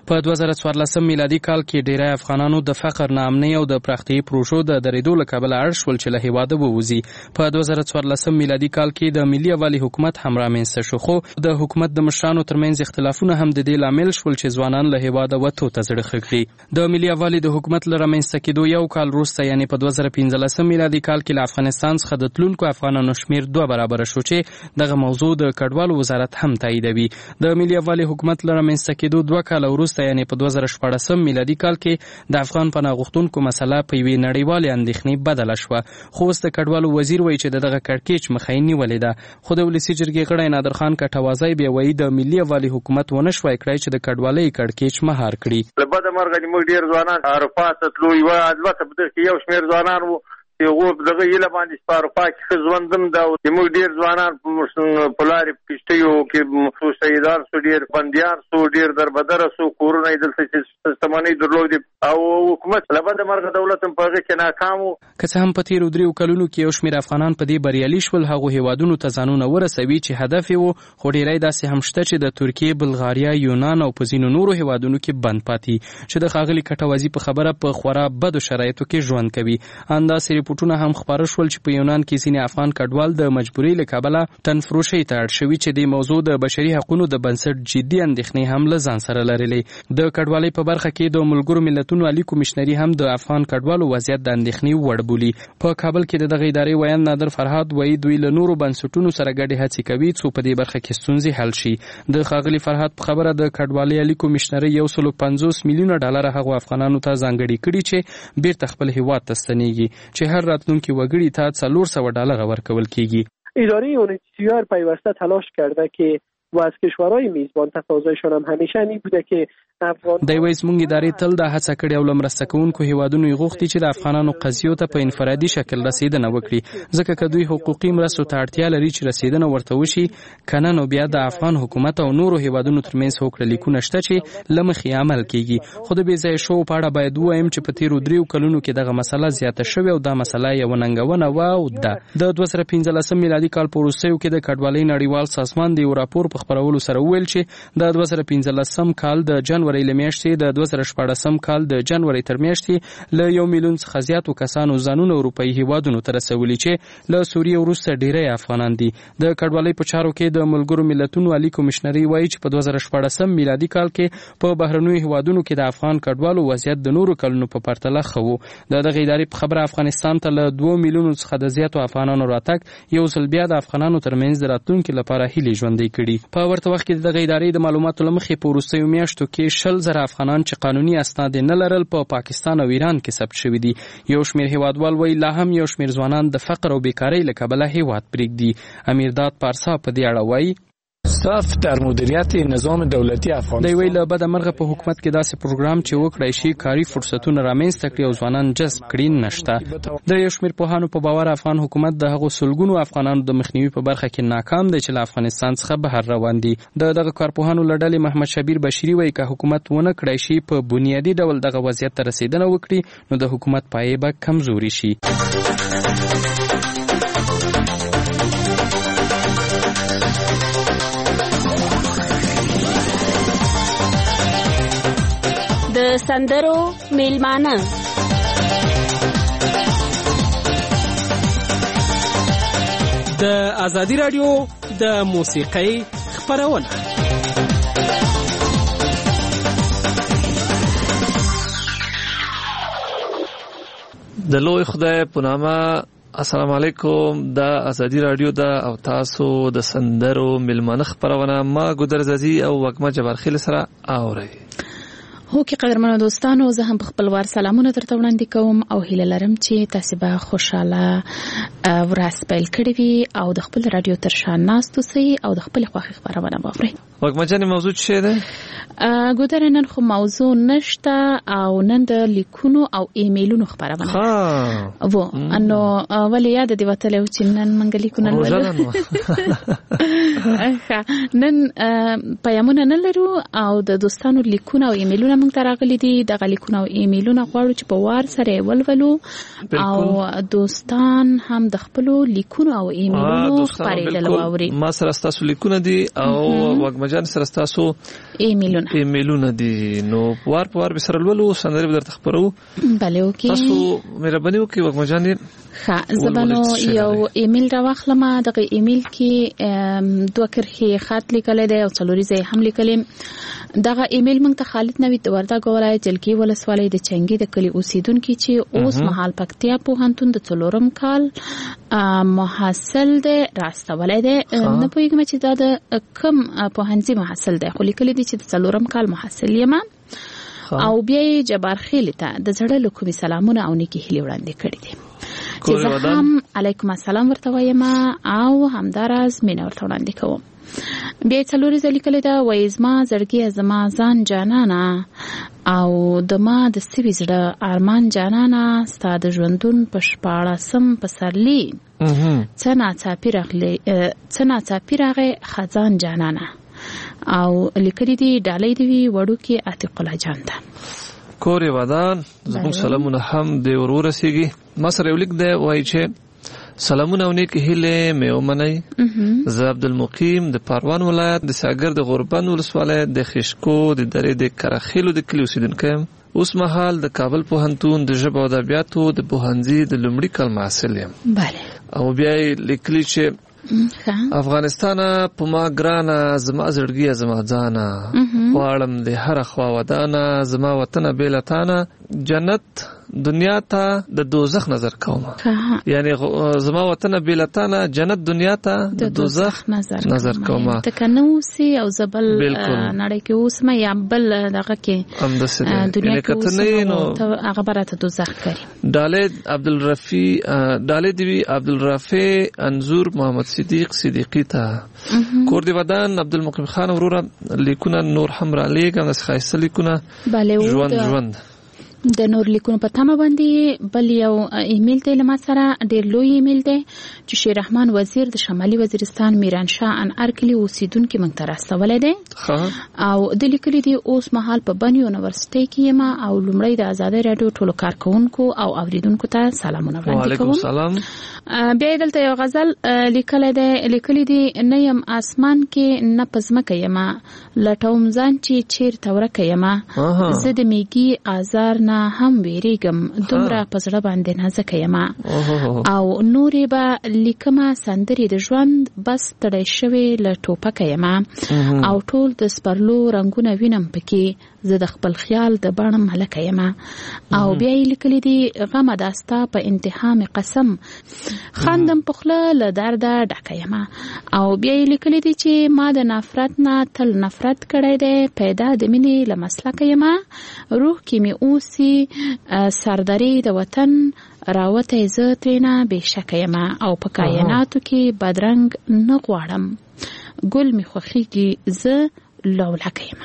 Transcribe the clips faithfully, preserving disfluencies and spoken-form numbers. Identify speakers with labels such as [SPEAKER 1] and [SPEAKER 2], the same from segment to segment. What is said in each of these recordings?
[SPEAKER 1] په دوه زره څوارلسم میلادي کال کې ډیری افغانانو د فقر، ناامنۍ او د پراختیایي پروژو د درېدو له کبله اړ شول چې له هیواده ووځي. په دوه زره څوارلسم میلادي کال کې د ملي یووالي حکومت هم رامنځته شو، خو د حکومت د مشرانو ترمنځ اختلافونه هم د دې لامل شول چې ځوانان له هیواده وتو ته زړه ښه کړي. د ملي یووالي د حکومت له رامنځته کېدو یو کال وروسته یعنې په دوه زره پنځلسم میلادي کال کې له افغانستان څخه د تلونکو افغانانو شمېر دوه برابره شو چې دغه موضوع د کډوالو وزارت هم تاییدوي. د ملي یووالي حکومت له رامنځته کېدو دوه کاله وروسته یعنې په دوه زره شپاړسم میلادي کال کې د افغان پناه غوښتونکو مسله په یوې نړیوالې اندېښنې بدله شوه. خو اوس د کډوالو وزیر وایي چې د دغه کړکېچ مخه یې نیولې ده. خو د ولسي جرګې غړی نادر خان کټوازی بیا وایي د ملي یووالي حکومت ونه شوای کړی چې د کډوالۍ کړکېچ مهار کړي.
[SPEAKER 2] له بده مرغه موږ ډېر ځوانان اروپا ته تلو، یوه البته په دغه کې یو شمېر ځوانان وو چې هغو دغه هیله باندې په اروپا کې ښه ژوندم ده. زموږ ډېر ځوانان په لارې کښتیو کې شهیدان سو، ډېر بندیان سو، ډېر دربدره سو، کورونه یې دلته چې شتمنۍ درلودې او حکومت له بده مرغه دولت هم په هغې کې ناکام و.
[SPEAKER 1] که څه هم په تېرو دریو کلونو کې یو شمېر افغانان په دې بریالي شول هغو هیوادونو ته ځانونه ورسوي چې هدف یې و، خو ډېری داسې هم شته چې د ترکیې، بلغاریا، یونان او په ځینو نورو هیوادونو کې بند پاتې چې د ښاغلي کټوازي په خبره په خورا بدو شرایطو کې ژوند کوي. همداسې ریپورټونه هم خپاره شول چې په یونان کې ځینې افغان کډوال د مجبورۍ له کبله تنفروشۍ ته اړ شوي چې د موضوع د بشري حقونو د بنسټ جدي اندېښنې هم له ځان سره لرلې. د کډوالۍ په برخه کې د ملګرو ملتونو عالي کمیشنري هم د افغان کډوالو وضعیت د اندېښنې وړ بولي. په کابل کې د دغه ادارې ویان نادر فرهاد وایي دوی له نورو بنسټونو سره ګډې هڅې کوي څو په دې برخه کې ستونزې حل شي. د ښاغلي فرهاد په خبره د کډوالۍ عالي کمیشنري یو سل پنځوس میلیونه ډالر هغو افغانانو ته ځانګړي کړي چې بیرته خپل هیواد ته ستنېږي، چې هر راتلونکي که وګړي ته څلور سوه ډالر ورکول کیږي.
[SPEAKER 3] اداره یونیسیار پیوسته تلاش کرده که و از کشورهای میزبان تقاضایشان هم همیشه این بوده که افغان
[SPEAKER 1] د وایس مونږ ادارې تل د هڅه کړې او لمرسته کوونکو هیوادونو یې غوښتي چې د افغانانو قضیو ته په انفرادي شکل رسیدنه وکړي، ځکه که دوی حقوقي مرستو ته اړتیا لري چې رسیدنه ورته وشي، کنه نو بیا د افغان حکومت او نورو هیوادونو ترمنځ هوکړه لیکونه شته چې له مخې عمل کیږي. خو د بې ځایه شوو په اړه باید ووایم چې په تېرو دریو کلونو کې دغه مسله زیاته شوې او دا مسله یوه ننګونه وه او ده. د دوه زره پنځلسم میلادي کال په وروستیو کې د کډوالۍ نړیوال سازمان د یو راپور په خپرولو سره وویل چې د دوه زره پنځلسم کال د جنورۍ له میاشتې د دوه زره شپاړسم کال د جنورۍ تر میاشتې له یو میلیون څخه زیاتو کسانو ځانونه اروپایي هیوادونو ته رسولي چې له سوریې وروسته ډیری افغانان دي. د کډوالۍ په چارو کې د ملګرو ملتونو عالي کمیشنري وایي چې په دوه زره شپاړسم میلادي کال کې په بهرنیو هیوادونو کې د افغان کډوالو وضعیت د نورو کلونو په پرتله ښه و. د دغه ادارې په خبره افغانستان ته له دوه میلیونو څخه د زیاتو افغانانو راتګ یو ځل بیا د افغانانو ترمنځ د راتلونکي لپاره هیلې ژوندۍ کړي. په ورته وخت کې دغه ادارې د معلوماتو له مخې په وروستیو میاشتو کې شل زره افغانان چې قانوني اسناد نه لرل په پا پاکستان او ایران کې ثبت شوي دي. یو شمېر هیوادوال وایي لا هم یو شمېر ځوانان د فقر او بیکارۍ له کبله هیواد پرېږدي. امیرداد پارسا په دې اړه وایي
[SPEAKER 4] صرف در مدیریت نظام دولتی افغانستان
[SPEAKER 1] دی ویل بد مرغه په حکومت کې داسې پروګرام چې وکړای شي کاري فرصتونه رامنځته کړي او ځوانان جذب کړي نشته. د یو شمېر پوهانو په باور افغان حکومت د هغو سلګونو افغانانو د مخنیوي په برخه کې ناکام دی چې له افغانستان څخه بهر روان دي. د دغه کارپوهانو له ډلې محمد شبیر بشیري وایي که حکومت ونه کړای شي په بنیادي ډول دغه وضعیت ته رسیدنه وکړي نو د حکومت پایې به کمزوري شي.
[SPEAKER 5] د سندرو میلمانه
[SPEAKER 6] د ازادي رادیو د موسیقۍ خپرونه
[SPEAKER 7] د لوی خدای په نامه. السلام علیکم. د ازادي رادیو د او تاسو د سندرو میلمانه خپرونه ما ګودر زازي او وګما جبارخیل سره اوري.
[SPEAKER 8] هو کې قدرمنو دوستانو زه هم په خپل وار سلامونه درته وړاندې کوم او هیله لرم چې تاسو به خوشاله ورځ پیل کړئ وي او د خپل رادیو تر شا ناست اوسئ او د خپل خوښې خبرونه واورئ.
[SPEAKER 7] وګما جان موضوع څه ده؟
[SPEAKER 8] ګودر نن خو موضوع نشته او نن د لیکونو او ایمیلونو خبرونه ها و انو ولې یاد دی وتلو چې نن منګ لیکونه لرو نن پیغامونه نه لرو او د دوستانو لیکونه او ایمیلونه موږ ته راغلي دي. دغه لیکونه او ایمیلونه غواړو چې په وار سره ولولو او دوستان هم د خپلو لیکونو او ایمیلونو خبرېدل واوري.
[SPEAKER 7] ما سره تاسو لیکونه دي او وګما وګمجان سره تاسو
[SPEAKER 8] ایمیلونه
[SPEAKER 7] ایمیلونه دي نو وار په وار به سره لولو سندري به درته خبرو.
[SPEAKER 8] بله اوکې
[SPEAKER 7] تاسو مهرباني وکړئ وګمجان.
[SPEAKER 8] ښه زه به نو یو ایمیل راواخلم. دغه ایمیل کې دوه کرښې خط لیکلی دی او څلوریزه هم لیکلی. دغه ایمیل موږ ته خالد نوید د وردګ ولایت جلګي ولسوالۍ د چنګي د کلي اوسیدونکي چې اوس مهال پکتیا پوهنتون د څلورم کال محصل دی راستولی دی. نه پوهېږم چې دا د کوم پوهنځي محصل دی خو لیکلی دی چې د څلورم کال محصل یم او بیا یې جبارخیلې ته د زړه له کومې سلامونه او نیکې هیلې وړاندې کړي دي چې زه هم علیکم السلام ورته وایم او همداراز مینه ورته وړاندې کوم. بیا یې څلوریزه لیکلې ده وایي زما زړګیه زما ځان جانانه او د ما د سوي زړه ارمان جانانه ستا د ژوندون په شپاړسم پسرلي څه ناڅاپي راغلی څه ناڅاپي راغی خزان جانانه او لیکلي دي ډالۍ دې وي وړوکې عتیق الله جان ته.
[SPEAKER 7] کور یې ودان زموږ سلامونه هم دې ور ورسېږي. ما سره یو لیک دی وایي چې سلامونه او نیکې هیلې مې ومنئ. زه عبدالمقیم د پروان ولایت د ساګر د غوربند ولسوالۍ د خشکو د درې د کرخیلو د کلي اوسېدونکی یم. اوس مهال د کابل پوهنتون د ژبو او ادبیاتو د پوهنځي د لومړي کال محصل یم. او بیا یې لیکلي چې افغانستانه په ما ګرانه زما زړګیه زما ځانه غواړم د هره خوا ودانه زما وطنه بې له تانه جنت دنیا ته د دوزخ نظر کوم. یعنی زما وطنه بې له تانه جنت دنیا ته د دوزخ نظر کوم.
[SPEAKER 8] ته که نه اوسې او زه بل نړۍ کې اوسم یا بل دغه کې دنیا کې اوسم هغه به راته دوزخ کوي.
[SPEAKER 7] ډالۍ عبدالرفیع ډالۍ دې وي عبدالرفیع انځور محمد صدیق صدیقي ته. کور دې ودان عبدالمقیم خان وروره لیکونه نور هم را لیږم داسې ښایسته لیکونه ژوند ژوند
[SPEAKER 8] د نور لیکونو په تمه باندې بل یو ایمیل دی له ما سره ډېر لوی ایمیل دی چې شیر رحمان وزیر د شمالي وزیرستان میرانشاه انار کلي اوسیدونکي موږ ته راستولی دی او د لیکلي دی اوس مهال په بن یونیورسټۍ کې یم او لومړی د ازادۍ راډیو ټولو کارکوونکو او اوریدونکو ته سلامونه وړاندې کوم.
[SPEAKER 7] وعلیکم سلام.
[SPEAKER 8] بیا یې دلته یو غزل لیکلی دی لیکلی دی نه یم اسمان کې نه په ځمکه یم لټوم ځان چې چیرته ورکه یم زه د میږي آزار نه هم ویریږم دومره په زړه باندې نازکه یم او نورې به لیکمه سندرې د ژوند بس تړی شوې له ټوپکه یم او ټول د سپرلو رنګونه وینم پکې زه د خپل خیال د بڼم هلکه یم. او بیا یې لیکلی دی غمه دا ستا په انتها مې قسم خندم په خوله له درده ډکه یم. او بیا یې لیکلی دی چې ما د نفرت نه تل نفرت کړی دی پیدا د مینې له مسلکه یم روح کې مې اوسي سردرې د وطن راوتی زه ترېنه بې شکه یم او په کایناتو کې بدرنګ نه غواړم ګل مې خوښیږي زه لولکه یم.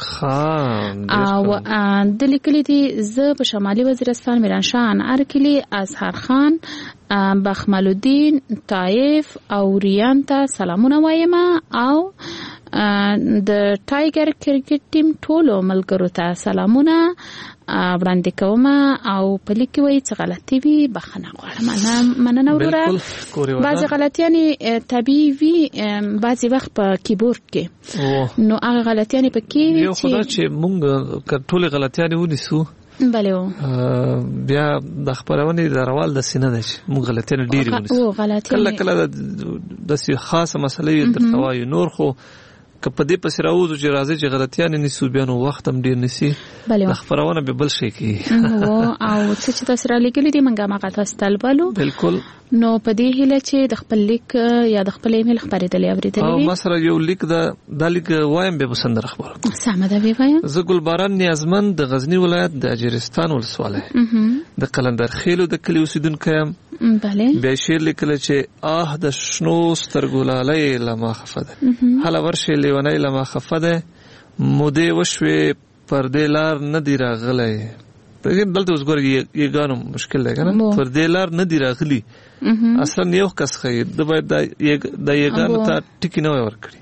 [SPEAKER 8] او د لیکلي دي زه په شمالي وزیرستان میرانشاه انار کلي اظهر خان بخمل الدین طایف او ریان ته سلامونه وایم او د ټایګر کرکټ ټیم ټولو ملګرو ته سلامونه وړاندې کوم او په لیک کې وایي چې غلطي وي بخښنه غواړم. مننه وروره. بعضې غلطیانې طبیعي وي بعضې وخت په کیبورډ کې نو هغه غلطیانې پکې وي
[SPEAKER 7] یو خدا چې مونږ که ټولې غلطیانې ونیسو
[SPEAKER 8] بله و
[SPEAKER 7] بیا د خپرونې د روال داسې نه ده چې مونږ غلطیانې ډېرې ونیسو کله کله داسې خاصه مسله درته وایو نور خو که په دې پسې راوځو چې راځي چې غلطیانې نیسو بیا نو وخت هم ډېر نیسي د خپرونه به بل شی کوي
[SPEAKER 8] او څه چې تاسو رالیږلي دي موږ هماغه تاسو ته لولو
[SPEAKER 7] بلکل
[SPEAKER 8] نو په دې هیله چې د خپل لیک یا د خپل ایمیل خبرېدلې اورېدلې
[SPEAKER 7] او ما سره یو لیک ده دا لیک وایم به بسندره خبره
[SPEAKER 8] سمه ده وی وایم.
[SPEAKER 7] زه ګلباران نیازمند د غزنی ولایت د اجرستان ولسوالۍ د قلندر خیلو د کلي اوسیدونکی یم.
[SPEAKER 8] بله
[SPEAKER 7] بیا شعر لیکلی چې آه د شنو سترګو لالی له ما خفه ده هله ورشې لیونی له ما خفه ده مودې وشوې پر دې لار نه دی راغلی دلته اوس ګوره یګانو مشکل دی که نه پر دې لار نه دی راغلي اصلا یو کس ښایي ده باید دا یګانو ته ټکي نه وای ورکړي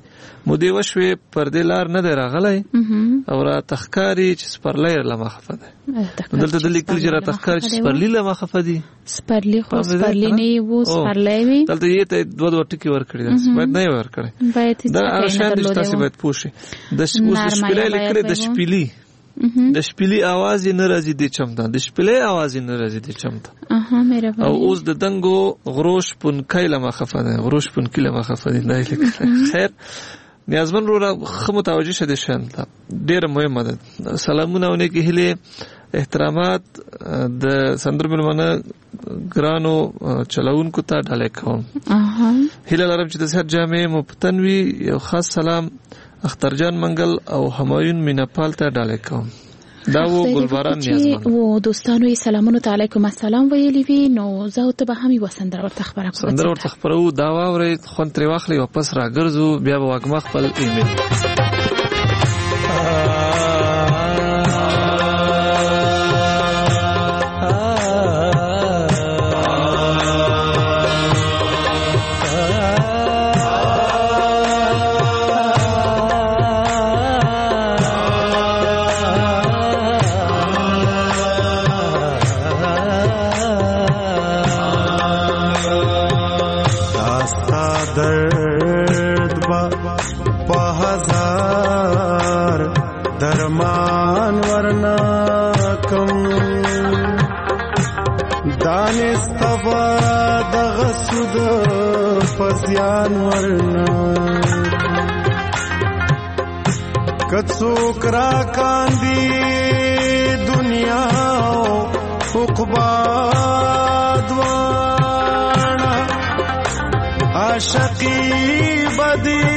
[SPEAKER 7] مودې وشوې پر دې لار نه دی راغلی او را تخکاری چې سپرلی له مخه ده دلته د لیکل چې را تخکاری چې سپرلی له مخه دي
[SPEAKER 8] سپرلی خو سپرلی نه وو سپرلی وي
[SPEAKER 7] دلته یې ته دوه دوه ټکی ورکړي ده باید نه ورکړي
[SPEAKER 8] باید
[SPEAKER 7] دا ارشاد د تاسو باید پوښي د اوس سپرلی لیکل د شپلی د شپلی आवाज نه راځي د چمتا د شپلی आवाज نه راځي د چمتا
[SPEAKER 8] اها مهرباني
[SPEAKER 7] او اوس د دنګو غروش پن کایله مخه ده غروش پن کله مخه ده نه لیکل خیر نیازمن رو خو متوجه شده شانته ډیره مهمه ده سلامونه ونه کې هله احترامات د سندر ملمنه ګرانو چلاونکو ته ډالې کوم
[SPEAKER 8] اها
[SPEAKER 7] هله لرم چې د صحت جامع مفتنوي یو خاص سلام اخترجان منګل او همایون مینپال ته ډالې کوم دا و ګلباران نیازمن
[SPEAKER 8] و دوستانو یې سلامونه علیکم السلام ویلي وی نو زه ته به هم وسندر ورته خبره کوم
[SPEAKER 7] سندر ورته خبرو دا واوري خون تر واخلي واپس راګرځو بیا به واګم خپل ایمیل
[SPEAKER 9] پسیان ورنا کڅوک را کاندی دنیا عقبا دوانا عاشقی بدی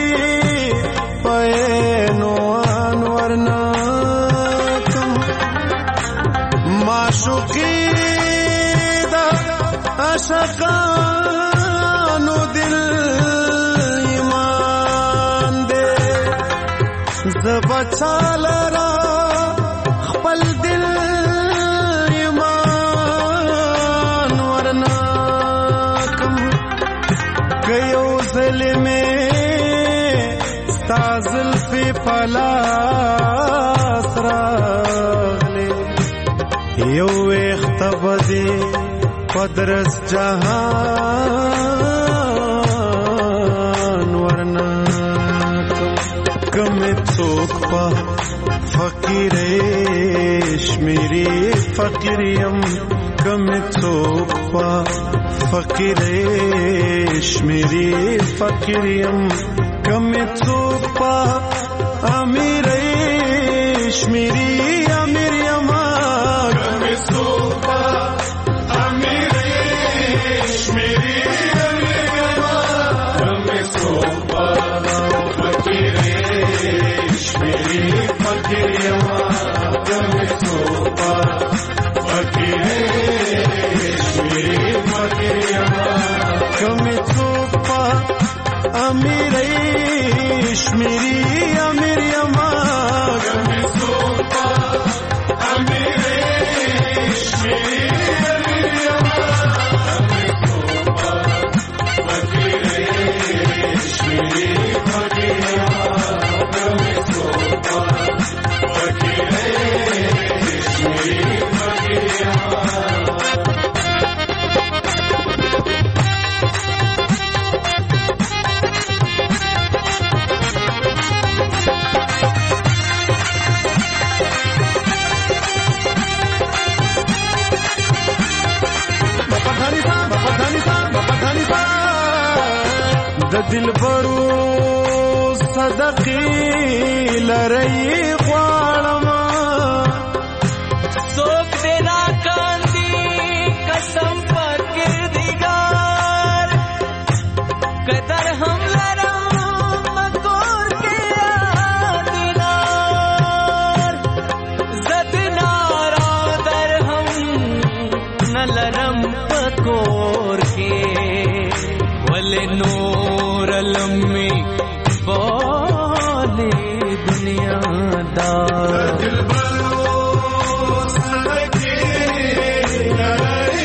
[SPEAKER 9] پینوان ورنا کم معشوقی دا عاشقان بچالرا خپل دل ایمان ورنا کم کيو ظلمه استازل په پلاس راغله یو اختبدي پدرس جهان ورنا کم څوک په فقیرش میری فقیریم کم څوک په فقیرش میری فقیریم کم څوک په امیرش میری امیریم کم څوک په امیرش میری امیریم کم څوک په امیرش میری امیریم کمی سوپا امیرش میری امیریم کمی سوپا فقیرش میری فقیریم کمی سوپا فقیرش میری فقیریم دل برو صدقی لرئی غوارم
[SPEAKER 10] سوک دینا کاندی قسم پر کردگار قدر ہم لرم مکور کے آدینار زد نارا در ہم نلرم پکور کے ول نور لمی بولے دنیا دار دل برو صدقی لرئی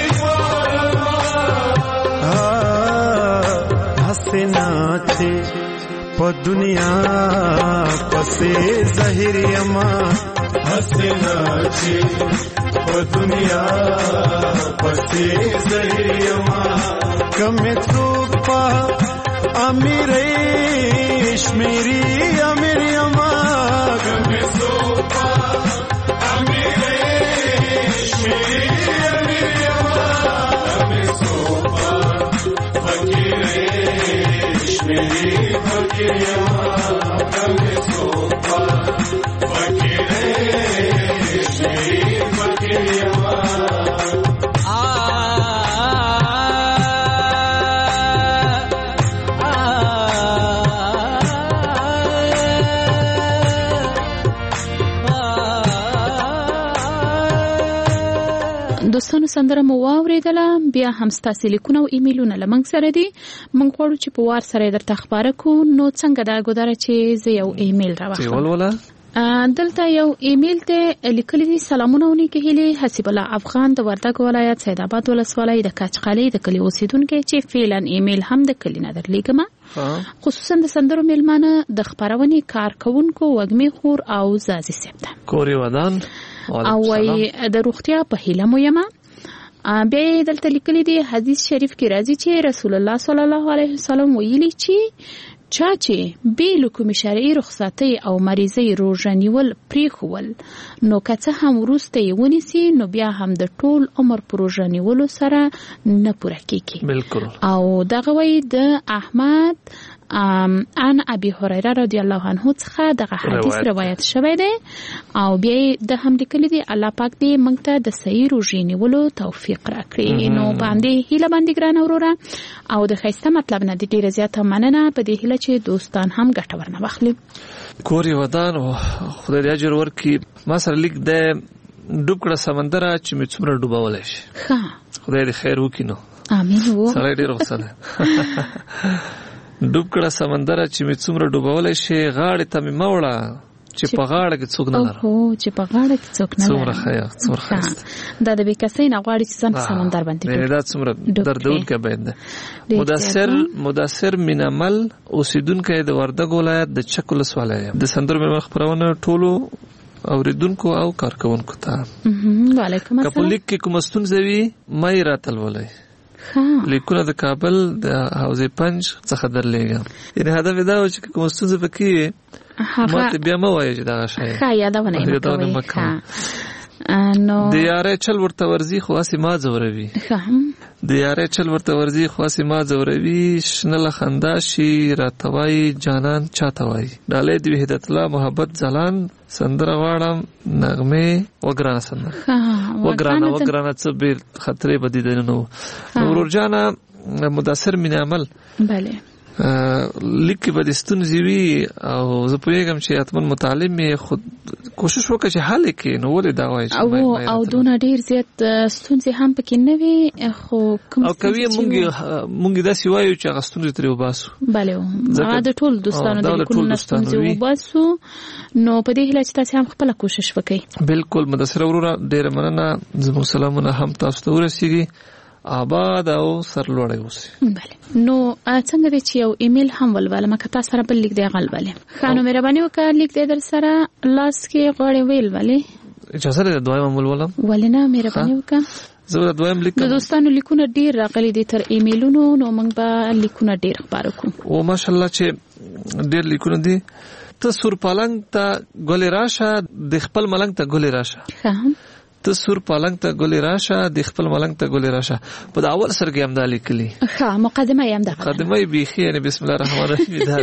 [SPEAKER 10] غوارم
[SPEAKER 9] حسنا چھے په دنیا پسې زهر یما حسنا چې په دنیا پسې زهر یما کمه څوک په امیرې شمیري امیر یما کمه څوک په امیرې شمیري امیر یما کمه څوک په فقیرې شمیري فقیر یما کمه څوک په فقیرې شمیري فقیر یما
[SPEAKER 8] دوستانو سندره مو واوریدله. بیا هم ستاسو لیکونه او ایمیلونه لمنګ سره دي. موږ غواړو چې په وار سره درته خبره کو. نو څنګه دا ګودره چې زه یو ایمیل راوخم. دلته یو ایمیل ته لیکلي دي: سلامونه او نیکې هیلې. حسیب الله افغان د وردګ ولایت سید آباد ولسوالۍ د کاچقالۍ د کلي اوسیدونکي چې فعلا ایمیل هم د کلي نه درلیږم. خصوصا د سندرو میلمانه د خبرونې کارکونکو وږمې خور او زازي صاحب ته
[SPEAKER 7] کوري ودان
[SPEAKER 8] او وای د روغتیا په هیله مو یم. بیا دلته لیکلي دي: حدیث شریف کې راځي چې رسول الله صلی الله علیه وسلم ویلي چې چا چې بیل کوم شرعي رخصتي او مریضي روزه نیول پریښول نو که څه هم وروسته یې ونیسي نو بیا هم د ټول عمر پر روزه نیولو سره نه پوره کیږي.
[SPEAKER 7] بالکل.
[SPEAKER 8] او دغه وی د احمد ان ابي هريره رضی الله عنه څخه دغه حدیث روایت شوی دی. او بیا د هم لیکلي دي: الله پاک دې موږ ته د صحیح روزې نیولو توفیق راکړي. نو باندې هیله باندې ګران وروره او د خیسته مطلب نه ډیره زیاته مننه په دې هیله چې دوستان هم ګټه ورنه واخلي.
[SPEAKER 7] کوري ودان او خدای دې اجر ورکړي. ما سره لیک د ډوب کړه سمندر چې مې څومره ډوبولای شي.
[SPEAKER 8] ها
[SPEAKER 7] خدای دې خیر وکړي. نو
[SPEAKER 8] امين. وو
[SPEAKER 7] سره ډیر وسله ډوب کړه سمندر چې مې څومره ډوبولای شي. غاړه ته مې موړه چې په غاړه کې څوک نه لري.
[SPEAKER 8] او چې په غاړه کې څوک نه لري.
[SPEAKER 7] څومره خیا څومره خاص
[SPEAKER 8] دا د بیکسې نه غواړي چې ځان سمندر باندې
[SPEAKER 7] ډوب. دا څومره دردونکې باید ده. مدثر مدثر مینمل اوسیدونکو د وردګ ولایت د چک ولسوالۍ د سندرو مې خبرونه ټولو اوریدونکو او کارکونکو ته.
[SPEAKER 8] وعلیکم السلام.
[SPEAKER 7] کپو لیک کې کوم ستونزې مې راتل ولای لیکونه د کابل د حوزه پنج څخه درلېږم. یعنی هدف دا و چې کوم ستونزې پکې ماته بیا مو وایي چې دا شی
[SPEAKER 8] ښه یادونه یې کوي. نو
[SPEAKER 7] د یارې چل ورته ورزي خاصه ما زوروي. د یارې چل ورته ورزي خاصه ما زوروي. شنل خندا شي راتوي جانان چاتوي. ډالې د وحدت الله محبت زلان سندره واړم نغمه وګرانه سندره وګرانه وګرانه څه به خطرې بدی دنه. نور جانا مدثر من عمل
[SPEAKER 8] bale
[SPEAKER 7] لیک به د ستونزې وي او زه پوهیږم چې اتمن متعلم یې خود کوشش وکړي چې حل کړي. نو ولې دا وایي
[SPEAKER 8] او او دون ډیر زیات ستونزې هم پکې نه وي خو کوم
[SPEAKER 7] او کوي مونږ مونږ دا سی وایو چې غستونې ترې وباسو.
[SPEAKER 8] bale دا د ټول دوستانو د کوم ستونزې وباسو. نو په دې هیله چې تاسو هم خپل کوشش وکړئ.
[SPEAKER 7] بالکل مدثر وروره ډیر مننه. زموږ سلامونه هم تاسو ته ورسیږي. آباد او سرلوړی اوسئ.
[SPEAKER 8] bale نو څنګه دې چې یو ایمیل هم ولوله مکه تاسو سره بل لیک دی غلبله خانو مهرباني وکړه لیک دې در سره لاس کې غوړې ویل ولې
[SPEAKER 7] اجازه ده دویم عمل ولم
[SPEAKER 8] ولنه مهرباني وکړه.
[SPEAKER 7] زه دویم لیک
[SPEAKER 8] د دوستانو لیکونه ډیر راغلي دي تر ایمیلونو. نو موږ به لیکونه ډیر خبرو کوو.
[SPEAKER 7] او ماشاءالله چې ډیر لیکونه دي. ته سور پالنګ ته ګولې راشه د خپل ملنګ ته ګولې راشه.
[SPEAKER 8] ها
[SPEAKER 7] ته سور پالنګ ته ګولې راشه د خپل ملنګ ته ګولې راشه. په دا اول سر کې هم دا لیکلي.
[SPEAKER 8] ها مقدمه یې هم ده.
[SPEAKER 7] مقدمه یې بیخي یعنی بسم الله الرحمن الرحیم ده.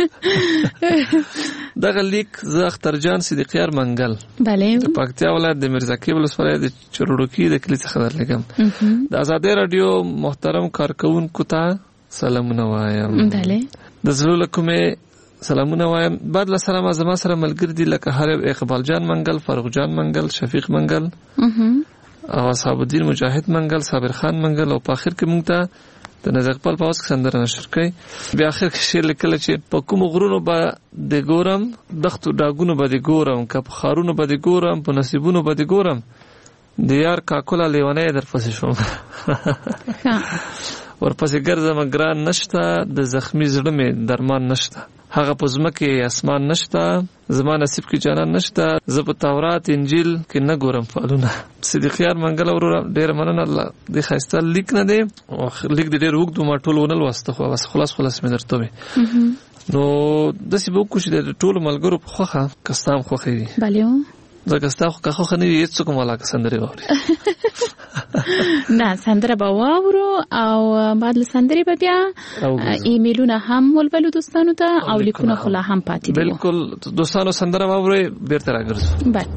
[SPEAKER 7] دغه لیک زه اخترجان صدیقیار منګل
[SPEAKER 8] bale
[SPEAKER 7] د پکتیا ولایت د مرزاکی ولسوالۍ د چرړوکی د کلی څخه درلګم. د آزادۍ رادیو محترم کارکونکو ته سلامونه وایم.
[SPEAKER 8] bale
[SPEAKER 7] د زړه کومه سلامونه وایم. بعد له سلام زما سره ملګری دي لکه هر اقبال جان منګل، فاروق جان منګل، شفیق منګل او اصحاب الدین مجاهد منګل، صابر خان منګل. او په اخر کې مونږ ته د نظر خپل پاس سندره نشر کړي. بیا اخر کې شعر لیکل چې په کوم غرونو به د ګورم دختو داګونو به د ګورم کپ خارونو به د ګورم په نصیبونو به د ګورم د یار کاکولا لیوانه در پسې شوم. ورپسې ګرځم ګران نشته د زخمی زړه مې درمان نشته. هغه په ځمکه اسمان نشته، زما نصیب کې جانان نشته، زه په تورات انجیل کې نه ګورم فعلونه. صدیق یار منګل ورور ډېر مننه. الله دې خاصه لیک نه دی او لیک دې ډېر وګدو ما ټول ونه لوسته خو بس خلاص خلاص مې درته وي. نو د سی بو کوشش د ټول ملګرو په خوخه کستام خوخه وي.
[SPEAKER 8] بله
[SPEAKER 7] زکه ستا خو که خوخه نه وي هیڅ کوم علاقه سندري ووري.
[SPEAKER 8] نه سندره به واورو او بعد له سندري به بیا ایمیلونه هم ولولو دوستانو ته او لیکونه خلا هم پاتې دي.
[SPEAKER 7] بالکل دوستانو سندره واوري بیرته راګرځو.
[SPEAKER 8] بله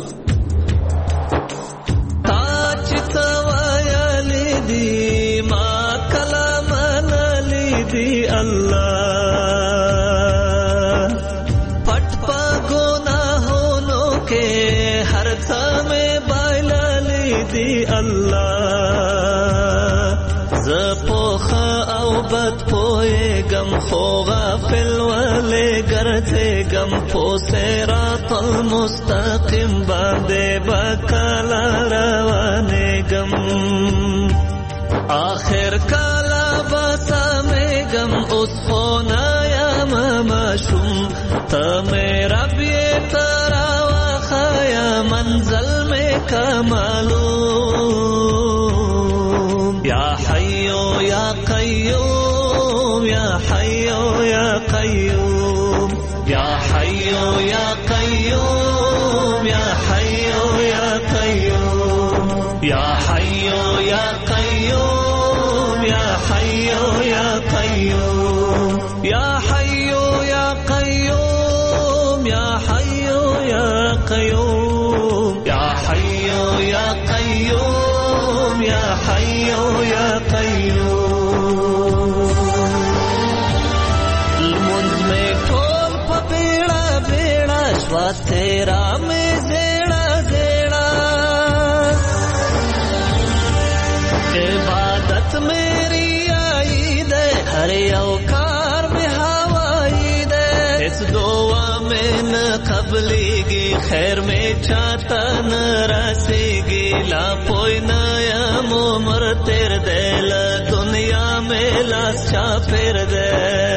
[SPEAKER 10] تاج توایلی دی ما کلام نلی دی الله پټ پا گناهونو کې هر څه مې بایللی دی الله ز پوخه او بد پوهېږم خو غافل ولې ګرځېږم په صراط المستقیم باندې به کله روانېږم آخر کله به سمېږم اوس خو نه یم ماشوم ته مې رب یې ته راوښیه منزل مې که معلوم یا حیو یا قیوم یا حیو یا قیوم یا حیو یا قیوم یا حیو یا قیوم یا حیو یا قیوم یا حیو یا قیوم یا حیو یا قیوم یا حیو یا قیوم یا حیو یا قیوم یا حیو یا قیوم المنز میں ٹھول پا بیڑا بیڑا شوا تیرا میں زیڑا زیڑا عبادت میری آئی دے ہر اوکار میں ہوائی دے اس دعا میں نہ قبلی گی خیر میں چاہتا نہ رسی گی لا پوئی نیم عمر تیر دے لا دنیا میں لاس چا پھر دے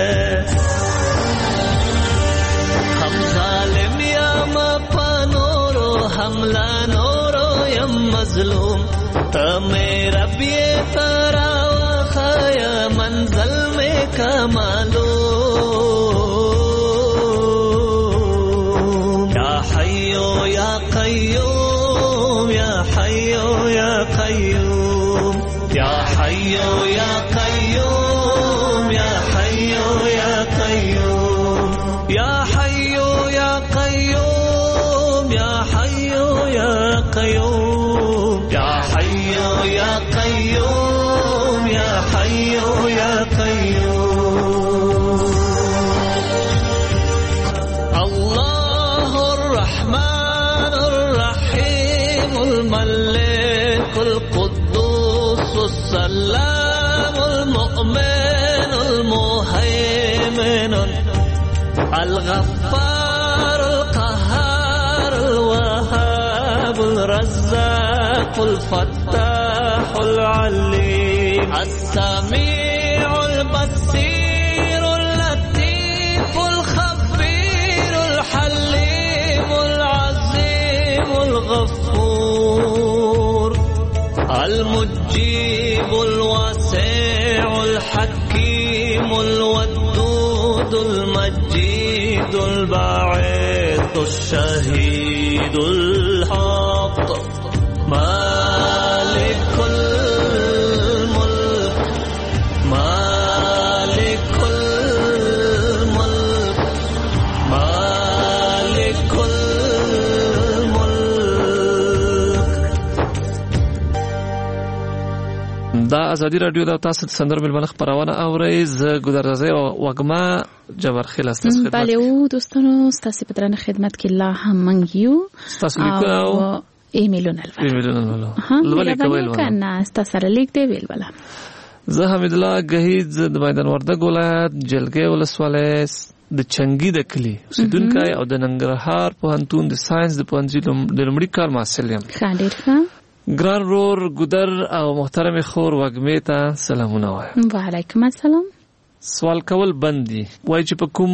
[SPEAKER 10] ہم ظالم یا مپا نورو حملہ نورو یم مظلوم تا میرا بیے تارا وخایا منزل میں کا معلوم یا حیو یا قیوم یا حیو یا قیوم یا حیو یا قیوم یا حیو یا قیوم یا حیو یا قیوم یا حیو یا قیوم یا حیو یا قیوم یا حیو یا قیوم اللہ الرحمن الرحیم الملک القدوس السلام المؤمن المهيمن الغفار القهار الوهاب الرزاق الفتاح العليم السميع البصير اللطيف الخبير الحليم العظيم الغفور المجيب الواسع الحكيم الودود المجيد الباعث الشهيد الحق مالك الملك مالك الملك مالك الملك.
[SPEAKER 7] دا ازادي رادیو دا تاسو د سندرو ملمنه خبرونه اورئ. زه ګذرځي او وګما جبر خلاص تاسو خدمت.
[SPEAKER 8] بله او دوستانو ستاسو په درنه خدمت کې لا هم منګیو
[SPEAKER 7] تاسو لیکو او
[SPEAKER 8] ایمیلونه الوالو
[SPEAKER 7] ایمیلونه الوالو
[SPEAKER 8] لولې کوي کنه تاسو سره لیک دی ویل ولا.
[SPEAKER 7] زه حمید الله گهیز د میدان وردګ ولایت جلګې ولسوالۍ د چنګي د کلی اوسیدونکی او د ننګرهار پوهنتون د ساينس د پوهنځي د لومړي کال محصل یم.
[SPEAKER 8] خالد خان
[SPEAKER 7] ګران رور ګدر او محترم خور وګمې ته سلامونه وایم.
[SPEAKER 8] وعلیکم السلام.
[SPEAKER 7] سوال کول بندي وای چې په کوم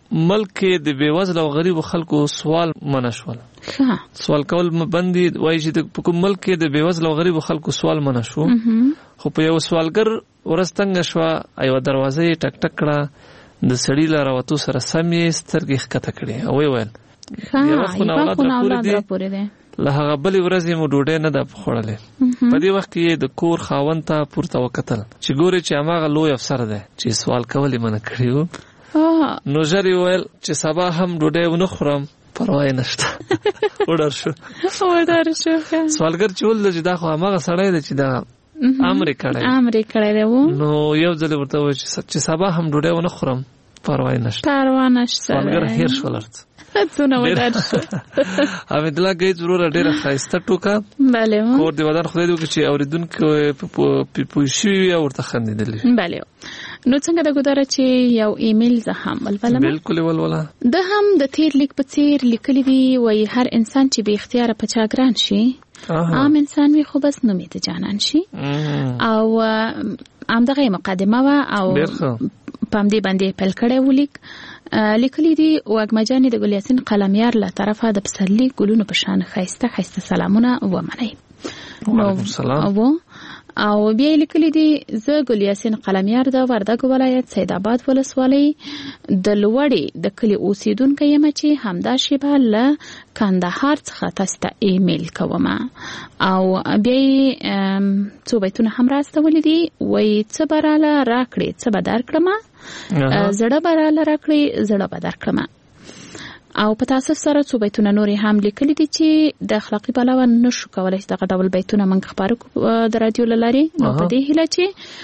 [SPEAKER 7] ملک کې د بیوزل او غریب خلکو سوال منشول. سوال کول مبندي وایي چې په کوم ملک کې د بیوزل او غریب خلکو سوال منشو. خو په یو سوالګر ورستنګ شو ایو دروازه ټک ټک کړه د سړی لاره وته سره سمې سترګې ښکته کړې او ویل یو خو نه اولاد راپورې دي له هغه بلې ورځې مو ډوډۍ نه ده خوړلې. په دې وخت کې د کور خاوند ته پورته وکتل چې ګوري چې هماغه لوی افسر دی چې سوال کول یې منع کړي وو. نو ژر یې ویل چې سبا هم ډوډۍ ونه خورم پروا یې نشته وډار شو
[SPEAKER 8] وډار شو.
[SPEAKER 7] سوالګر چې ول چې دا خو هماغه سړی دی چې دا امر کړی
[SPEAKER 8] امر کړی دی
[SPEAKER 7] نو یو ځل ورته وایي چې سبا هم ډوډۍ ونه خورم پروا یې نشته
[SPEAKER 8] پروا نشته.
[SPEAKER 7] سوالګر هیر شو لرته
[SPEAKER 8] څونه وډار شو.
[SPEAKER 7] امید الله ګیج ورور ډیره ښایسته ټوکه
[SPEAKER 8] بله
[SPEAKER 7] کور دی ودان خدای دې وکړي چې اوریدونکو پوه شوي او ورته خندېدلي.
[SPEAKER 8] بله نو څنګه د ګودره چې یو ایمیل زه هم ولولم.
[SPEAKER 7] بالکل ولوله.
[SPEAKER 8] ده هم د تیر لیک په څیر لیکلی دی وایي هر انسان چې بې اختیاره په چا ګران شي عام انسان وي خو بس نوم یې د جانان شي. او همدغه مقدمه وه او په همدې باندې پیل کړی و لیک. لیکلی دی وږمه د ګل یاسین قلمیار له طرفه د پسرلي ګلونو په شان ښایسته ښایسته سلامونه ومنئ.
[SPEAKER 7] وعلیکم السلام.
[SPEAKER 8] او بیا یې لیکلی دی زه ګل یاسین قلمیار د وردګ ولایت سید آباد ولسوالۍ د لوړې د کلي اوسیدونکی یم چې همدا شیبه له کندهار څخه تاسو ته ایمیل کوم. او بیا یې څو بیتونه هم راستولي دي وایي څه به راله راکړې څه به درکړمه زړه به راله راکړې زړه به درکړمه. او په تاسف سره څو بیتونه نورې هم لیکلي دي چې د اخلاقي پلوه نشو کولی چې دغه ډول بیتونه موږ خپاره کړو د رادیو له لارې. نو په دې هیله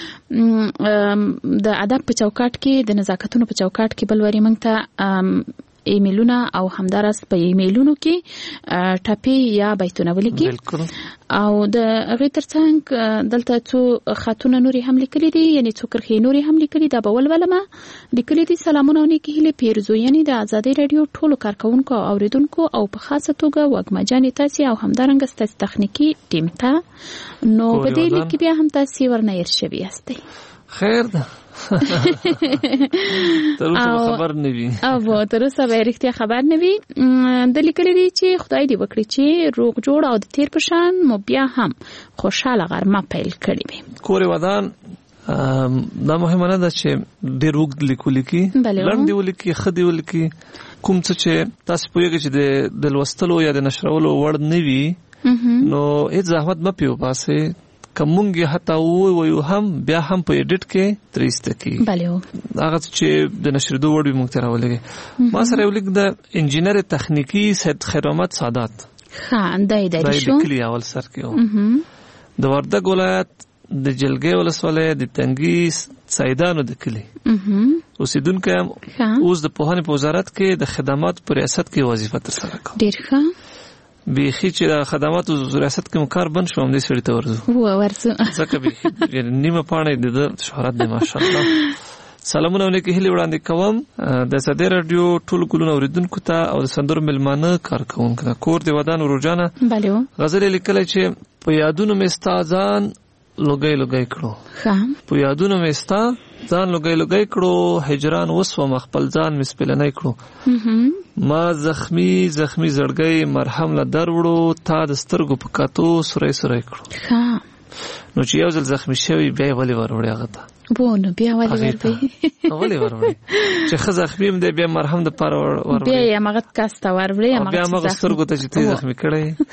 [SPEAKER 8] چې د ادب په چوکاټ کې د نزاکتونو په چوکاټ کې بل واري موږ ته ایمیلونه او همداراز په ایمیلونو کې ټاپې یا بیتونه ولیکي. او د هغې ترڅنګ دلته څو خطونه نورې هم لیکلي دي یعنې څو کرښې نورې هم لیکلي دا به ولولمه. لیکلي دي سلامونه او نیکې هیلې پیرزو یعنې د ازادۍ راډیو ټولو کارکوونکو او اوریدونکو او په خاصه توګه وږمه جانې تاسې او همدارنګه ستاسې تخنیکي ټیم ته. نو په دې لیک کې بیا هم تاسې ورنه هېر شوي یاستئ.
[SPEAKER 7] خیر ده تر اوسه خبر نه وي
[SPEAKER 8] او تر اوسه به رښتیا خبر نه وي. د لیکلي دي چې خدای دې وکړي چې روغ جوړ او د تیر په شان مو بیا هم خوشحاله غرمه پیل کړې وي.
[SPEAKER 7] کور ودان دا مهمه نه ده چې ډېر اوږد لیکو لیکي لنډ دې ولیکي ښه دې ولیکي کوم څه چې تاسو پوهېږئ چې د لوستلو یا د نشرولو وړ نه وي نو هېڅ زحمت مه پرې وباسئ. که مونږ یې حتی ووایو هم بیا هم په ایډیټ کې ترې ایسته کېږي هغه څه چې د نشرېدو وړ وي موږ ته راولېږي. ما سره یو لیک د انجینر تخنیکي سید خیر محمد سادات
[SPEAKER 8] دا یې
[SPEAKER 7] لیکلي اول سر کې و د وردګ ولایت د جلګۍ ولسوالۍ د تنګي سیدانو د کلي اوسېدونکی یم. اوس د پوهنې په وزارت کې د خدماتو په ریاست کې وظیفه ترسره کوم.
[SPEAKER 8] ډېر ښه.
[SPEAKER 7] بیخي چې د خدماتو ریاست کې مو کار بند شو همدې سړي ته ورځو
[SPEAKER 8] ورځو
[SPEAKER 7] ځکه بیخي نیمه پاڼه یې د شهرت دی ماشاءالله. سلامونه او نیکې هیلې وړاندې کوم د ازادۍ راډیو ټولو ګلونو اورېدونکو ته او د سندرو میلمانه کارکوونکو ته. کور دې ودان ورورجانه غزل یې لیکلی چې په یادونو مې ستا ځان لوګی لوګی کړو په یادونو مې ستا ځان لوګی لوګی کړو هجران وسوم خپل ځان مې سپلنی کړو ما زخمی زخمی زړګی مرهم له در وړو تا د سترګو په کاتو سوری سوری کړو. نو چې یو ځل زخمی شوی بیا یې ولې ور وړې هغه ته
[SPEAKER 8] بو نو بیا ولې ور وړې
[SPEAKER 7] ولې ور وړې چې ښه زخمی هم دی بیا مرهم د پاره ور وړې
[SPEAKER 8] بیا یې هماغه کاس ته ور وړې
[SPEAKER 7] بیا هماغه سترګو ته چې ته زخمی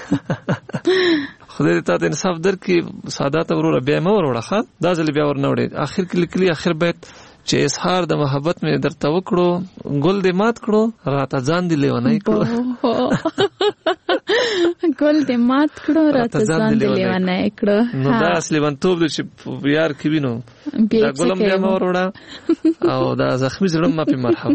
[SPEAKER 7] کړی خدای دې تاسو انصاف درکړي. سادات وروره بیا مې ور وړه ښه دا ځل بیا ور نه وړې. اخر کې لیکلي اخر بیت چې اظهار د محبت مې درته وکړو ګل دې مات کړو راته ځان دې لیونی کړو
[SPEAKER 8] ګل دې مات کړو راته ځان دې لیونی کړو.
[SPEAKER 7] نو دا اصلي ونتوب دی چې یار کې وینو دا ګلم بیا مې ور وړه او دا زخمی زړه ما په مرهم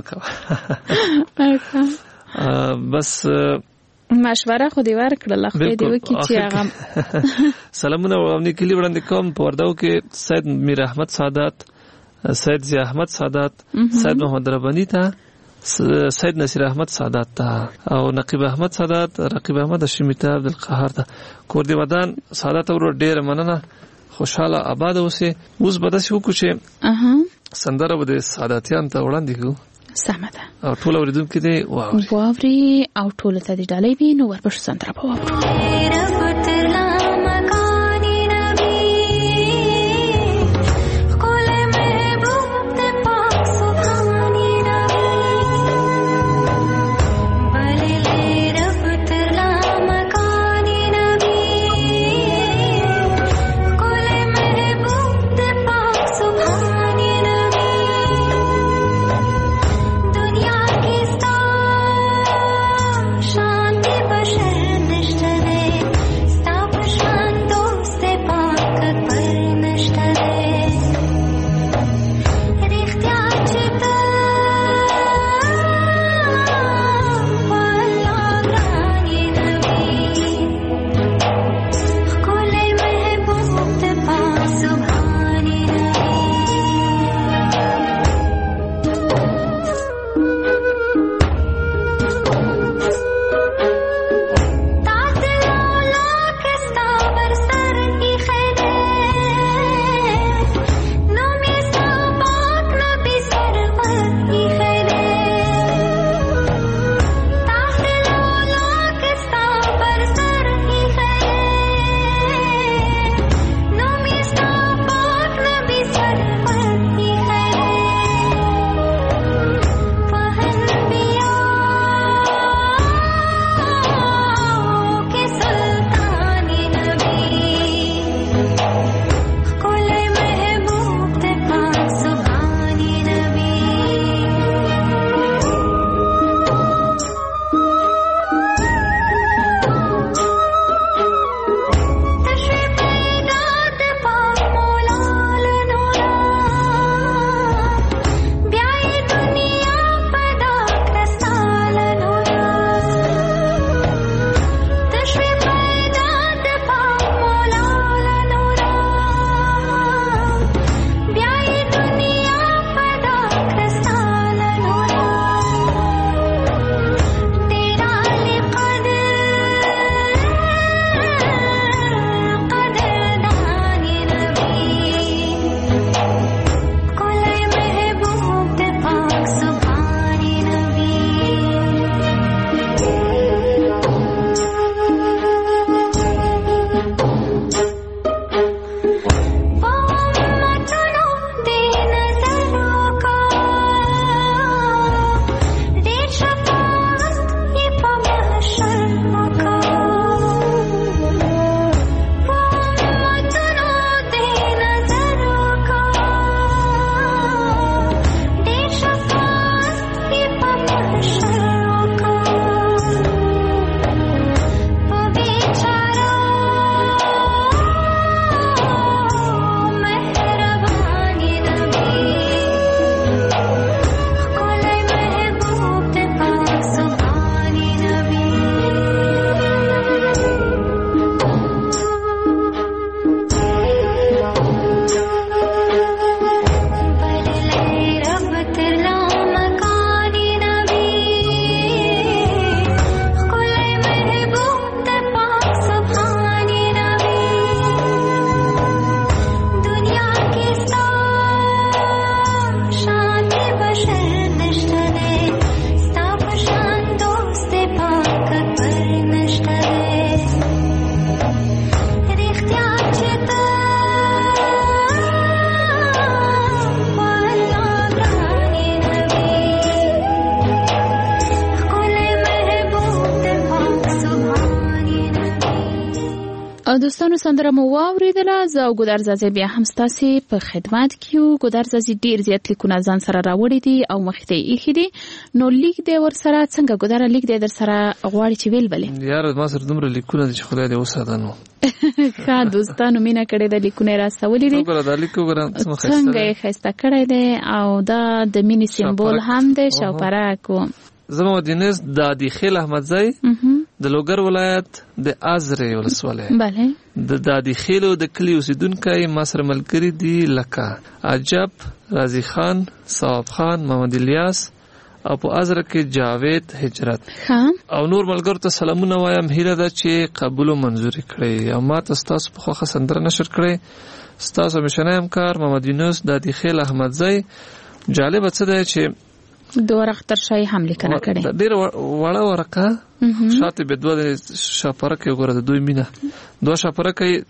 [SPEAKER 7] کوه. بس
[SPEAKER 8] مشوره خو دې ورکړله خدای دې وکړي چې هغه
[SPEAKER 7] سلامونه او نیکلي وړاندې کوم. په وردګو کې سید میر احمد سادات سید ضیا احمد سادات سید محمد ربانی ته سید نصیر احمد سادات ته او نقیب احمد سادات رقیب احمد هاشمي ته عبدالقهار ته. کور دې ودان سادات ورور ډېره مننه خوشحاله آباد اوسئ. اوس به داسې وکړو چې سندره به د ساداتیانو ته وړاندې کړو
[SPEAKER 8] سمه ده
[SPEAKER 7] او ټول اوریدونکو دې واوري
[SPEAKER 8] واوري او ټول ته دې ډالۍ وي. نو ورپښه سندره په واورو. دوستانو سندره مو واوریدله. زه او ګودر زازي بیا هم ستاسو په خدمت کې یو. ګودر زازي ډیر زیات لیکونه ځان سره راوړي دي او مخې ته یې ایښي دي. نو لیک دی ور سره څنګه ګودر لیک دی در سره غواړي چې ویل بلې
[SPEAKER 7] یار ما سره دومره لیکونه دي چې خدای دې وساته نو
[SPEAKER 8] ښه دوستانو مینه کړې د لیکونه راستولې دي.
[SPEAKER 7] وګوره دا لیک وګوره
[SPEAKER 8] څنګه یې ښایسته کړی دی او دا د مینې سمبول هم دی شاوپرک.
[SPEAKER 7] زما دینس د دادی احمدزی د لوګر ولایت د ازرې ولسوالۍ
[SPEAKER 8] bale
[SPEAKER 7] د دادی خیلو د کلی اوسیدونکو ما سره ملګری دي لکه عجب، رازی خان، صاحب خان، محمد الیاس او په ازره کې جاوید هجرت او نور ملګرو ته سلامونه وایم. هیله ده چې قبول او منزور کړئ او ما ته تاسو په خوخه سندره نشر کړئ. تاسو مشنه همکار محمد یونس دادی خیل احمدزی. جالب څه ده چې
[SPEAKER 8] دوه ورق تر شای هم لیکنه کړي
[SPEAKER 7] ډیر وړه ورقه شاته به دوه شاپرکه وګوره د دوی مینه دوه شاپرکه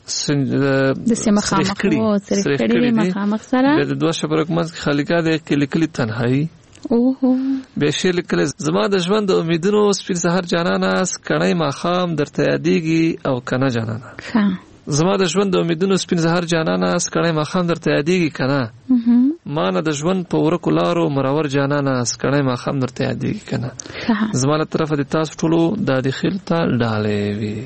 [SPEAKER 7] د سیمه خامخ او سره کړي مخامخ سره د دوه شاپرک منځ خالیکا د کلی کلی تنهایی اوه به شیر کله زما د ژوند د امیدونو سپین سحر جانانه کړای ما خام درته یادېږي او کنه جانانه ها زما د ژوند د امیدونو سپین سحر جانانه کړای ما خام درته یادېږي کنه ما نه د ژوند په ورکو لارو مرور جانانه کړای ما خام درته یادېږي کنه زما له طرفه د تاسو ټولو د داخل ته ډالې وي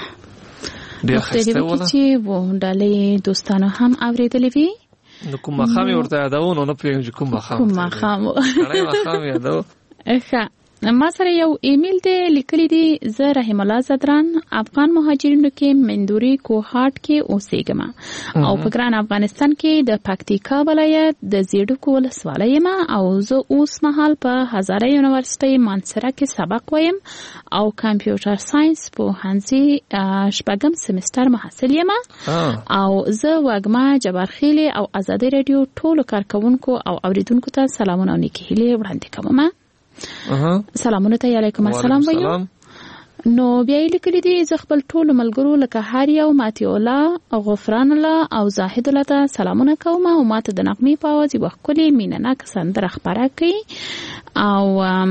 [SPEAKER 7] ډیر خسته وله
[SPEAKER 8] چې و ډالې دوستانو هم اوریدلې وي
[SPEAKER 7] نو کوم مخامي ورته یادو نو نه پیږم چې کوم مخام
[SPEAKER 8] کوم مخام
[SPEAKER 7] کړه مخام یادو
[SPEAKER 8] ښه ما سره یو ایمیل دی لیکلی دی زه رحیم الله زدران افغان مهاجرینو کې مندوري کوهاټ کې اوسېږم او په ګران افغانستان کې د پکتیکا ولایت د زیډکو ولسوالۍ یم او زه اوس مهال په هزاره یونیورسيټي مانسره کې سبق وایم او کمپیوټر ساينس په هانسي شپږم سمستر محصل یم او زه وګما جبارخیل او آزادي رادیو ټولو کارکونکو او اوریدونکو ته سلامونه او نیکی هیلې وړاندې کوم سلامونه ته علیکم السلام وایو نو بیا لیکلی دی ز خپل ټول ملګرو لکه هاریا او ماتی الله غفران الله او زاهد الله ته سلامونه کوم او ماته د نغمې په आवाज وکولې مینناک سندره خبره کوي او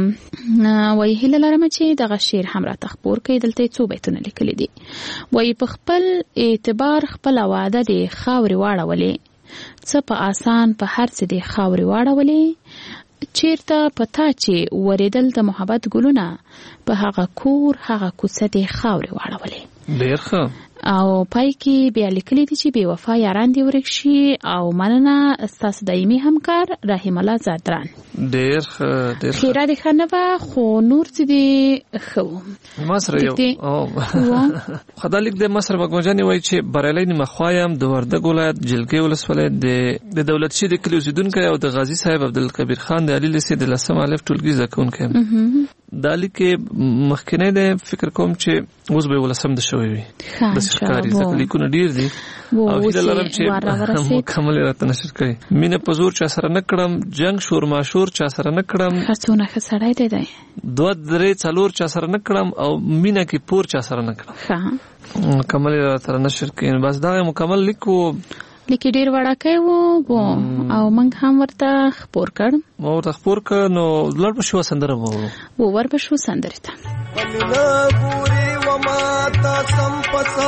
[SPEAKER 8] وای هله لرم چې دغه شعر هم را تخبور کوي دلته څو بیتونه لیکلي دي وای په خپل اعتبار خپل وعده دی خاوري واړولې څه په آسان په هر څه دی خاوري واړولې چیرته پتا چې وریدل د محبت ګلونه په هغه کور هغه کوڅه دی خاوري واړولې
[SPEAKER 7] ډیر ښه
[SPEAKER 8] او پای کې بیا لیکلي دي چې بې وفا یاران دي ورک شي او مننه ستاسو دایمي همکار رحیم الله زادران
[SPEAKER 7] ډیر ښه ډیر
[SPEAKER 8] خیره دي خنه خو نور څه دي خو
[SPEAKER 7] ما سره یو او خدای لیک د مصر بګوجاني وای چې برالین مخوایم د وردګ ولایت جلګي ولسوالۍ د د دولت شي د کلی اوسیدونکو او د غازی صاحب عبدالکبیر خان د علي لسی د لسم الف ټولګي زکونکو دالی کې مخکنه د فکر کوم چې اوس به ولسم د شوی وي د ښکاری ځکه لیکونه ډیر دي او هیله لرم چې مکمل راته نشر کړي مینه په زور چا سره نه کړم جنگ شور ماشور چا سره نه کړم
[SPEAKER 8] خاصونه خسړای دی دی
[SPEAKER 7] دوه درې څلور چا سره نه کړم او مینه کې پور چا سره نه کړم
[SPEAKER 8] ښه
[SPEAKER 7] مکمل راته نشر کړي بس دا مکمل لیکو
[SPEAKER 8] لیکي ډیر وړاکې وو او موږ هم ورته خبر کړ
[SPEAKER 7] مو ورته خبر کړ نو لړ په شو سندره وو
[SPEAKER 8] وو ور په شو سندره ته
[SPEAKER 11] ولنګوري وما تاسم پسا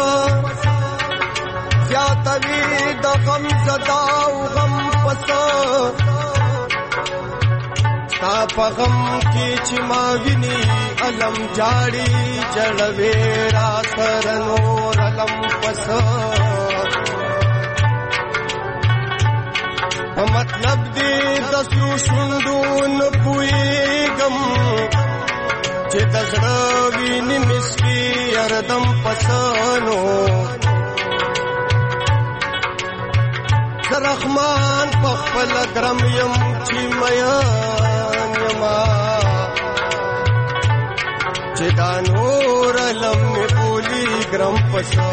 [SPEAKER 11] یا توی د غم زدا او غم پسا تا په غم کې چې ما ویني علم جاړي جړوي را سره نور علم پسا مطلب دې د سو شوندون پويګم چې د زړه ویني مسکی اردم پسانو رحمان په خپل ګرم يم چې میان یما چې دا نور لم بولی ګرم پسا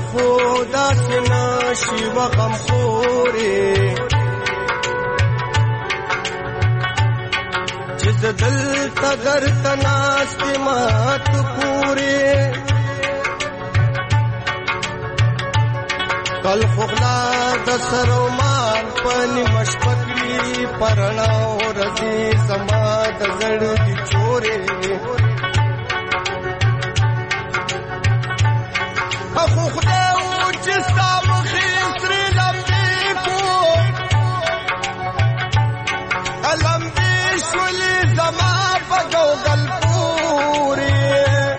[SPEAKER 11] خو داسې نشي و غمخورې چې زه دلته درته ناست ما ته پورې کل خو غلا د سر و مال په نیمه شپه کړي په رڼا ورځې زما د زړګي چورې خو خدای و چې ستا مخې سرې لمبې کو لمبې شولې زما په ګوګل پورې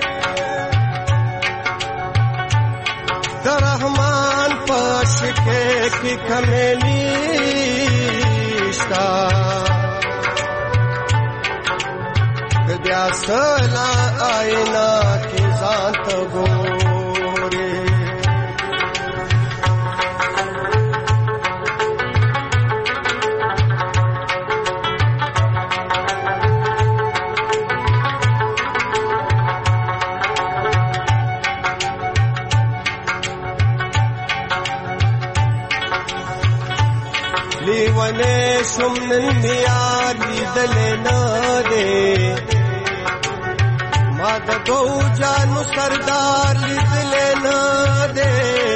[SPEAKER 11] د رحمان په شکې کې کمې نشته که بیا سلا آئینه کې ځان ته ګورې لیوانه شم نن یار لیدلې نه دې ما د دو جانو سردار لیدلې نه دې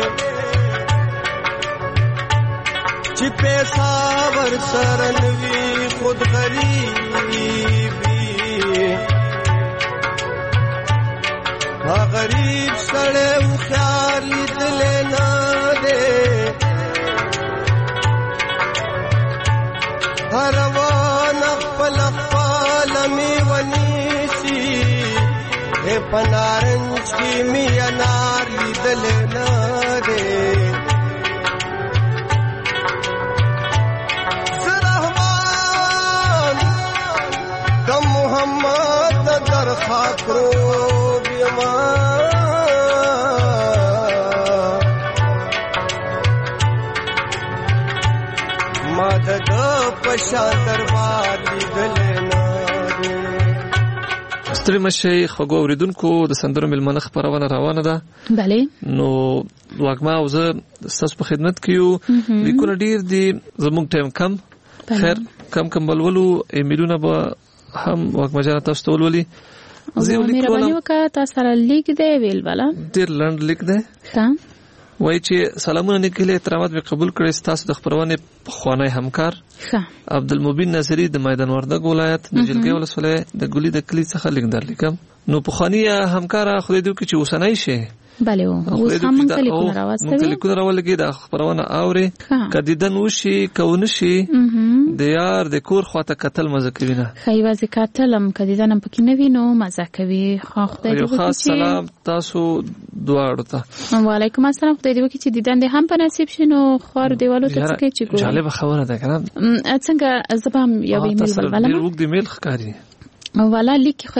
[SPEAKER 11] چې پیسا ور سره نوي خود غریبي ما غریب سره خیال لیدلې نه دې هروان خپل خپل می ونیسی اے پنارنج کی می انار لیدل نه دے رحمان د محمد در خاطرو بیمان مدد پشا دربار لیدلنا
[SPEAKER 7] ستړي مشي خوږو اوریدونکو د سندرو ملمنه خبرونه روانه ده
[SPEAKER 8] بله
[SPEAKER 7] نو واګما او زه تاسو په خدمت کې یو لیکونه ډیر دي زموږ ټایم کم خیر کم کم بلولو ایمیلونه به هم واګما جان تاسو ته ولولي
[SPEAKER 8] زه مهرباني وکړه تاسو سره لیک دی ویل والا
[SPEAKER 7] ډیر لند لیک دی
[SPEAKER 8] ها
[SPEAKER 7] وای چې سلامونه نکله احترامات به قبول کړئ تاسو د خبرونه خوانای همکار
[SPEAKER 8] ښه
[SPEAKER 7] عبدالمبین ناصری د میدان وردګ ولایت د جلګې ولسوالۍ د ګولې د کلی څخه لیکدار لیکم نو په خواني همکار خو دې چې وسنای شي
[SPEAKER 8] بله اوس هم موږ لیکونه راوستو
[SPEAKER 7] موږ لیکونه راولګي د خبرونه اوري کدیدن وشي کون شي د یار د کور خواته قتل مزه کوي نه
[SPEAKER 8] خی وځي قتلم کدیدن هم پکې نه وینو مزه کوي خو خدای دې
[SPEAKER 7] خاص سلام تاسو دواړو ته
[SPEAKER 8] وعلیکم السلام خدای دې وکړي چې دیدن دې هم په نصیب شینو خور دیوالو ته څه کې چې ګور
[SPEAKER 7] جالب خبره ده کنه
[SPEAKER 8] څنګه زبام یو ایمیل ولولم
[SPEAKER 7] ډیر وګ دی میل ښکاری
[SPEAKER 8] والا لیک خو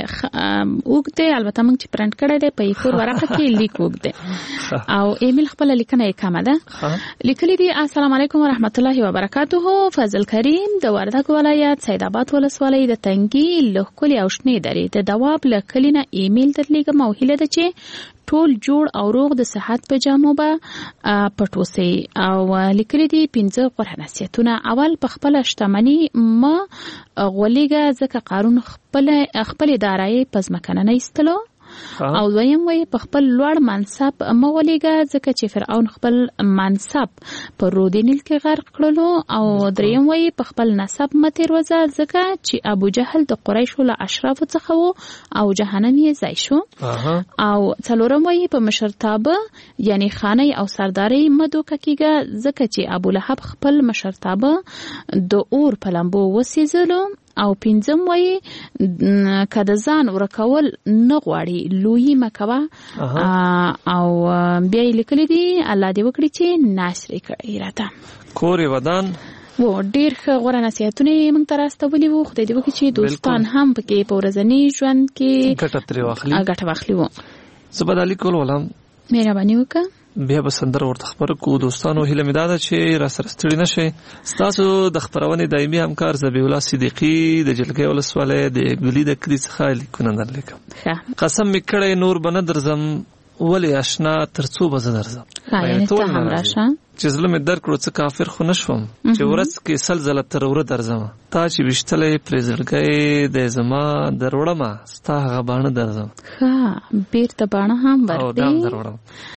[SPEAKER 8] وګته البته موږ چې پرنٹ کړی دی په یو ورقه کې لیک وګته او ایمیل خپل لیکنه یې کومه ده لیکلي دی السلام علیکم ورحمت الله وبرکاته فضل کریم د وردګ ولایت سید آباد ولسوالۍ د تنګي لهکلي او شنې درې د دواب لکلینه ایمیل درلیږم او هیله ده چې ټول جوړ او روغ د صحت په جامو به پټوسي او لیکلي دي پنځه غوره نصیحتونه اول په خپل شتمنۍ ما غولېګه ځکه قانون خپل خپل دارایی پزمکنه نه ایستلو او دویم وی په خپل لوړ منصب مولېګه ځکه چې فرعون خپل منصب په رودینل کې غرق کړلو او دریم وی په خپل نسب متیر وځه ځکه چې ابو جهل د قریشو له اشراف څخه وو او جهنم یې ځای شو او څلورم وی په مشرتابه یعنی خانه او سرداري مدوکه کېږي ځکه چې ابو لهب خپل مشرتابه د اور په لمبو وسیزلو او پنځم وایي کده ځان ورکول نه غواړي لوی مکوا او بیا لیکلي دي الله دې وکړي چې ناشري کړي راته
[SPEAKER 7] کورې ودان
[SPEAKER 8] و ډیر غوړه نصیحتونه موږ ته راستولي وو خدای دې وکړي چې دوستان هم پکې په ورځني ژوند کې
[SPEAKER 7] ګټه ترې واخلي
[SPEAKER 8] ګټه واخلي وو
[SPEAKER 7] زبدالي کول ولم
[SPEAKER 8] مهرباني وکړه
[SPEAKER 7] بیا به سندره ورته خبر کو دوستانو هیله مې ده چې را سره ستړي نشئ ستاسو د خبرونې دایمي همکار ذبیح الله صدیقي د جلګې ولسوالۍ د ګلي د کلي څخه لیکونه درلیکم
[SPEAKER 8] ښه
[SPEAKER 7] قسم مې کړی نور به نه درځم ولې آشنا ترڅو به زه درځم
[SPEAKER 8] یعنې ته هم راشه
[SPEAKER 7] چې زړه مې در کړو څه کافر خو نه شوم چې ورځ کې سل ځله تر وره درځم تا چې ویشتلی پرې زړګی دی زما در وړمه ستا هغه باڼه درځم
[SPEAKER 8] ښه بېرته باڼه هم
[SPEAKER 7] او دا هم در وړم